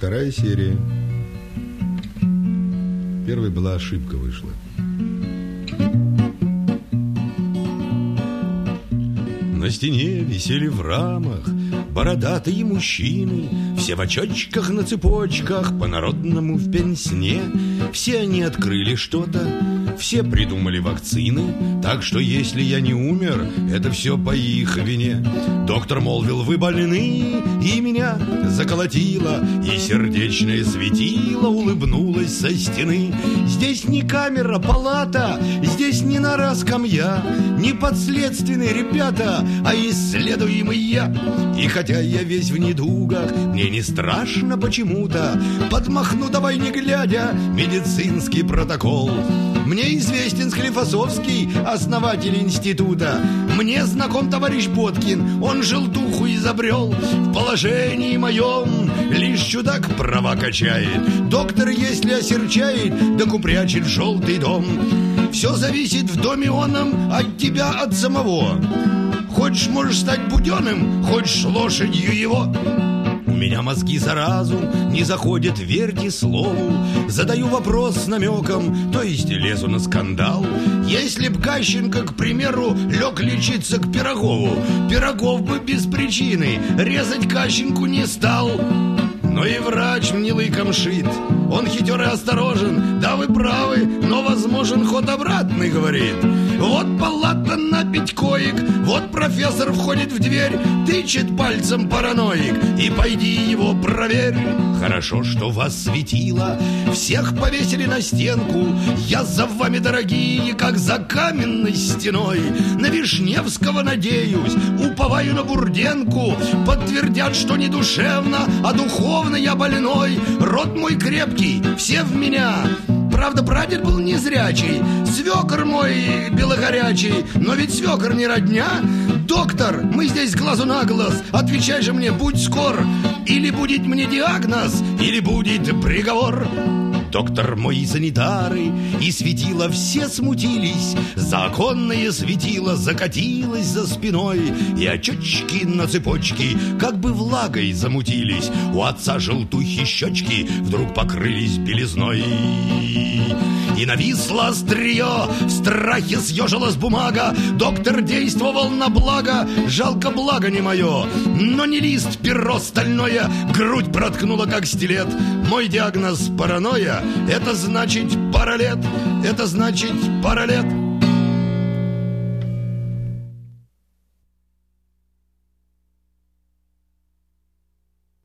Вторая серия. Первой была ошибка, вышла. На стене висели в рамах бородатые мужчины, все в очочках на цепочках, по-народному в пенсне. Все они открыли что-то, все придумали вакцины, так что если я не умер, это все по их вине. Доктор молвил: вы больны, и меня заколотило, и сердечное светило улыбнулось со стены. Здесь не камера, палата, здесь не нора, скамья, не подследственные ребята, а исследуемый я. И хотя я весь в недугах, мне не страшно почему-то, подмахну давай не глядя медицинский протокол. Мне известен Склифосовский, основатель института. Мне знаком товарищ Боткин, он желтуху изобрел. В положении моем лишь чудак права качает. Доктор, если осерчает, да упрячет в желтый дом. Все зависит в доме оном от тебя, от самого. Хочешь, можешь стать буденным, хочешь лошадью его. У меня мозги за разум не заходят, верьте слову. Задаю вопрос с намеком, то есть лезу на скандал. Если б Кащенко, к примеру, лег лечиться к Пирогову, Пирогов бы без причины резать Кащенку не стал. Но и врач мне лыком шит, он хитер и осторожен. Да, вы правы, но возможен ход обратный, говорит. Вот палата на 5 коек, вот профессор входит в дверь, тычет пальцем параноик, и пойди его проверь. Хорошо, что вас светило, всех повесили на стенку. Я за вами, дорогие, как за каменной стеной. На Вишневского надеюсь, уповаю на Бурденку. Подтвердят, что не душевно, а духовно я больной. Род мой крепкий, все в меня. Правда, прадед был незрячий, свекор мой белогорячий, но ведь свекор не родня. Доктор, мы здесь с глазу на глаз, отвечай же мне, будь скор. Или будет мне диагноз, или будет приговор. Доктор мой санитары и светило все смутились. Законное светило закатилось за спиной, и очечки на цепочке как бы влагой замутились. У отца желтухи щечки вдруг покрылись белизной. И нависло острие, в страхе съежилась бумага. Доктор действовал на благо, жалко благо не мое. Но не лист, перо стальное, грудь проткнула как стилет. Мой диагноз паранойя, это значит пара лет, это значит пара лет.